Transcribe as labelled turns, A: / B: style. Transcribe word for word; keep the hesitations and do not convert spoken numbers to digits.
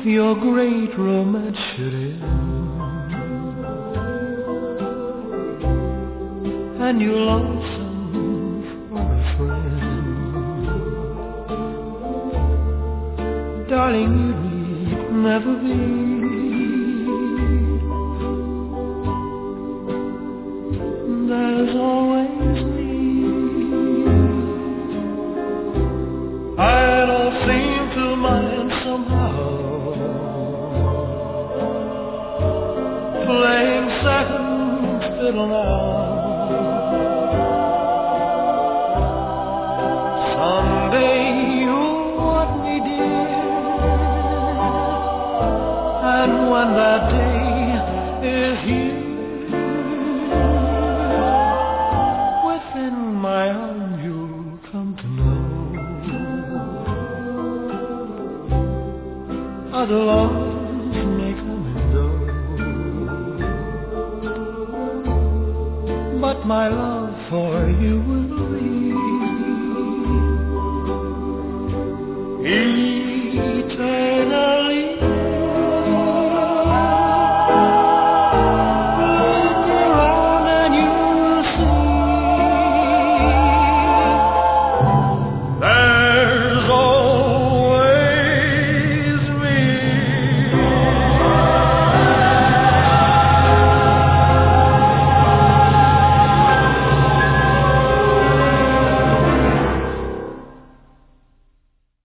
A: your great romance should end, and you're lonesome for a friend, darling, you need never be. There's always me. I don't seem to mind somehow playing second fiddle now. Someday you'll want me, dear, and when that day is here, within my arms you'll come to know. Other loves may come and go, but my love for you will